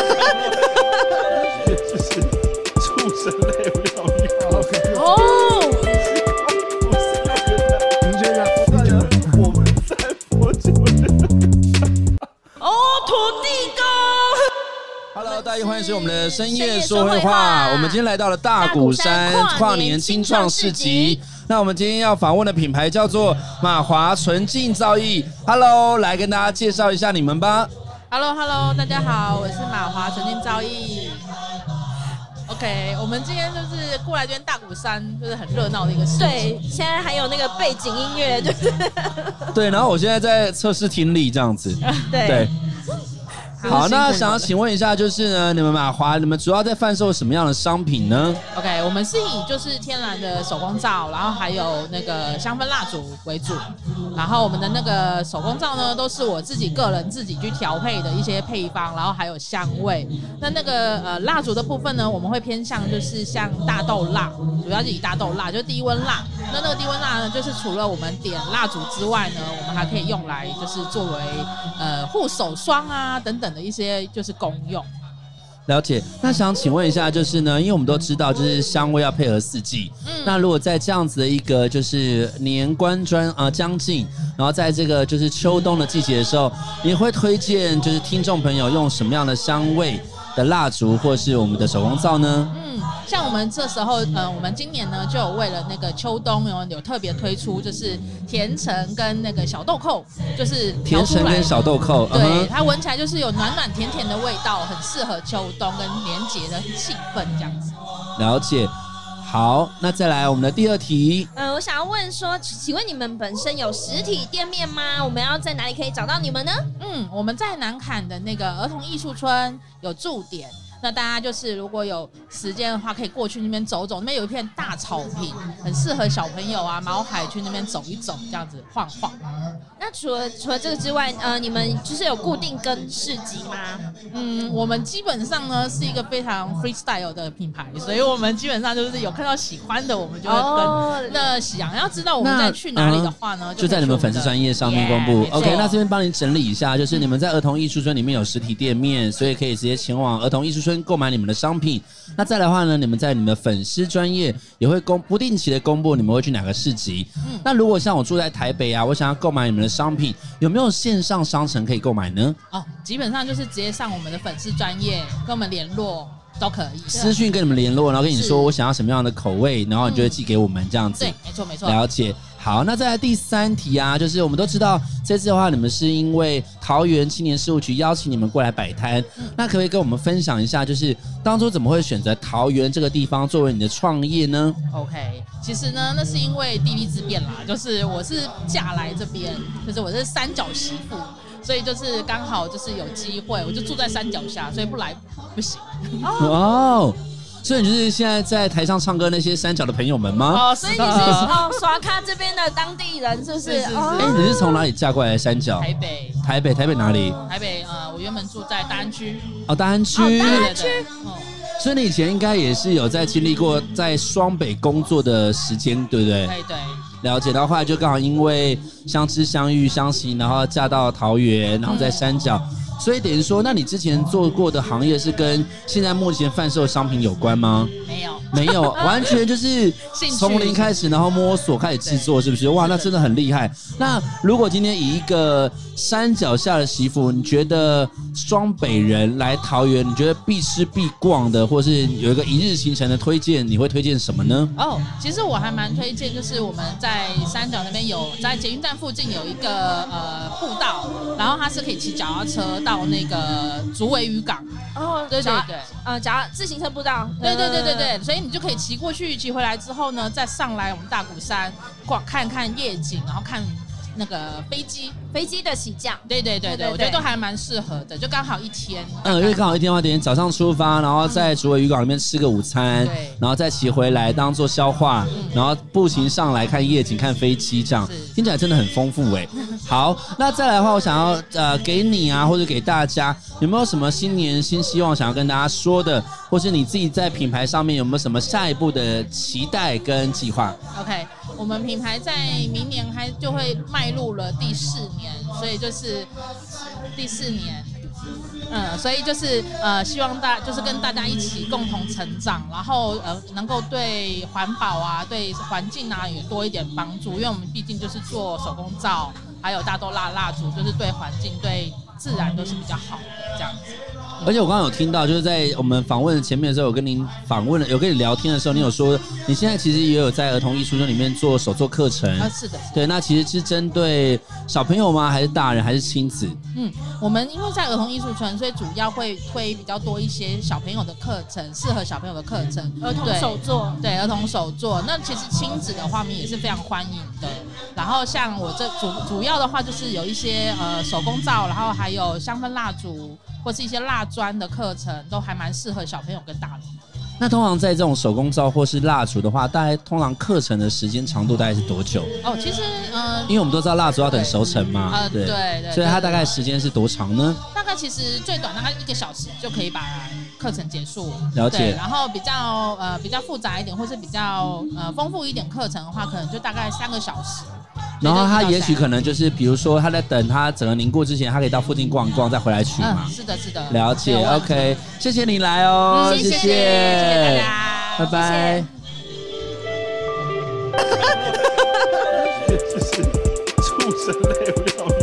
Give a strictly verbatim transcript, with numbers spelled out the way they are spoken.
就是畜生类料理。 哦， 你觉得？我们在佛教哦，土地公。 Hello， 大家欢迎收听我们的深夜说会话。我们今天来到了大鼓山跨年青创市集。那我们今天要访问的品牌叫做马华纯净造诣。Hello， 来跟大家介绍一下你们吧。 Hello Hello， 大家好，我是马华纯净造诣。OK， 我们今天就是过来这边大鼓山，就是很热闹的一个事情。 对，现在还有那个背景音乐，就是对，然后我现在在测试听力这样子。 对。 对好，那想要请问一下，就是呢，你们马华，你们主要在贩售什么样的商品呢 ？OK， 我们是以就是天然的手工皂，然后还有那个香氛蜡烛为主。然后我们的那个手工皂呢，都是我自己个人自己去调配的一些配方，然后还有香味。那那个呃蜡烛的部分呢，我们会偏向就是像大豆蜡，主要是以大豆蜡，就是低温蜡。那那个低温蜡呢，就是除了我们点蜡烛之外呢，我们还可以用来就是作为呃护手霜啊等等的一些就是功用。 了解，那想请问一下，就是呢，因为我们都知道，就是香味要配合四季。嗯，那如果在这样子的一个就是年关专呃将近，然后在这个就是秋冬的季节的时候，你会推荐就是听众朋友用什么样的香味的蜡烛，或是我们的手工皂呢？ 嗯，像我们这时候，呃，我们今年呢就有为了那个秋冬有有特别推出，就是甜橙跟那个小豆蔻，就是甜橙跟小豆蔻， 对， 嗯、 它闻起来就是有暖暖甜甜的味道，很适合秋冬跟年节的气氛这样子。 了解。好，那再来我们的第二题。 呃，我想要问说，请问你们本身有实体店面吗？我们要在哪里可以找到你们呢？ 嗯，我们在南崁的那个儿童艺术村有驻点。那大家就是如果有时间的话，可以过去那边走走，那边有一片大草坪，很适合小朋友啊、毛孩去那边走一走，这样子晃晃。 那除了除了这个之外，呃，你们就是有固定跟市集吗？ 嗯，我们基本上呢是一个非常 freestyle 的品牌，所以我们基本上就是有看到喜欢的，我们就会跟。哦、那想要知道我们在去哪里的话呢， 就, 就在你们粉丝专页上面公布。Yeah, OK， 那这边帮你整理一下，就是你们在儿童艺术村里面有实体店面，所以可以直接前往儿童艺术村购买你们的商品。那再来的话呢，你们在你们的粉丝专页也会公不定期的公布你们会去哪个市集。嗯、那如果像我住在台北啊，我想要购买你们的商品，有没有线上商城可以购买呢？ 哦，基本上就是直接上我们的粉丝专页跟我们联络都可以， 私讯跟你们联络，然后跟你说我想要什么样的口味，然后你就会寄给我们这样子。 对，没错没错。 了解。好，那再来第三题啊，就是我们都知道这次的话，你们是因为桃园青年事务局邀请你们过来摆摊，嗯、那可不可以跟我们分享一下，就是当初怎么会选择桃园这个地方作为你的创业呢 ？OK， 其实呢，那是因为地利之便啦，就是我是嫁来这边，就是我是三角媳妇。所以就是刚好就是有机会，我就住在山脚下，所以不来不行。 哦，所以你就是现在在台上唱歌那些山脚的朋友们吗？ 哦，所以你是哦刷卡这边的当地人，是不是？ 哎、 哦欸，你是从哪里嫁过来的山脚？ 台北。 台北，台北哪里？ 台北呃，我原本住在大安区。 哦，大安区。 哦，大安区。 哦， 所以你以前应该也是有在经历过在双北工作的时间，对不对？ 对对。 了解，然后后来就刚好因为相知相遇相惜，然后嫁到桃园，然后在山脚，嗯、所以等于说，那你之前做过的行业是跟现在目前贩售的商品有关吗？ 没有， 没有，完全就是从零开始，然后摸索开始制作，是不是？哇，那真的很厉害。那如果今天以一个山脚下的媳妇，你觉得双北人来桃园，你觉得必吃必逛的，或是有一个一日行程的推荐，你会推荐什么呢？ 哦，其实我还蛮推荐，就是我们在山脚那边有在捷运站附近有一个呃步道，然后它是可以骑脚踏车到那个竹围渔港。 哦， 对对对， 呃，脚自行车步道。 对对对对对，所以你就可以骑过去，骑回来之后呢，再上来我们大鼓山逛看看夜景，然后看那个飞机飞机的起降。 对对对 对, 对, 对，我觉得都还蛮适合的，就刚好一天。 嗯，因为刚好一天的话，等于早上出发，然后在竹围渔港里面吃个午餐， 对， 然后再骑回来当做消化，嗯、然后步行上来看夜景、看飞机，这样听起来真的很丰富哎。好，那再来的话，我想要呃给你啊，或者给大家，有没有什么新年新希望想要跟大家说的，或是你自己在品牌上面有没有什么下一步的期待跟计划 ？OK， 我们品牌在明年还就会迈入了第四年，所以就是第四年。 嗯，所以就是呃，希望大就是跟大家一起共同成长，然后呃，能够对环保啊、对环境啊有多一点帮助，因为我们毕竟就是做手工皂，还有大豆蜡蜡烛，就是对环境、对自然都是比较好的这样子。 而且我刚刚有听到，就是在我们访问前面的时候，有跟您访问了，有跟你聊天的时候，你有说你现在其实也有在儿童艺术村里面做手作课程。 啊，是的，是的。 对，那其实是针对小朋友吗？还是大人？还是亲子？ 嗯，我们因为在儿童艺术村，所以主要会推比较多一些小朋友的课程，适合小朋友的课程， 儿童手作， 对，儿童手作。那其实亲子的话，我们也是非常欢迎的。然后像我这主主要的话，就是有一些呃手工皂，然后还有香氛蜡烛，或是一些蜡砖的课程，都还蛮适合小朋友跟大人。 那通常在这种手工皂或是蜡烛的话，大概通常课程的时间长度大概是多久？ 哦，其实呃， 因为我们都知道蜡烛要等熟成嘛， 呃，对 对, 对， 所以它大概时间是多长呢？ 大概其实最短大概一个小时就可以把课程结束。 了解。 然后比较呃比较复杂一点，或是比较呃丰富一点课程的话，可能就大概三个小时。 然后他也许可能就是，比如说他在等他整个凝固之前，他可以到附近逛一逛，再回来取嘛。 嗯，是的，是的。 了解 ，OK， 谢谢你来哦， 嗯、谢谢，谢谢大家， 拜拜。 这是畜生类，不要。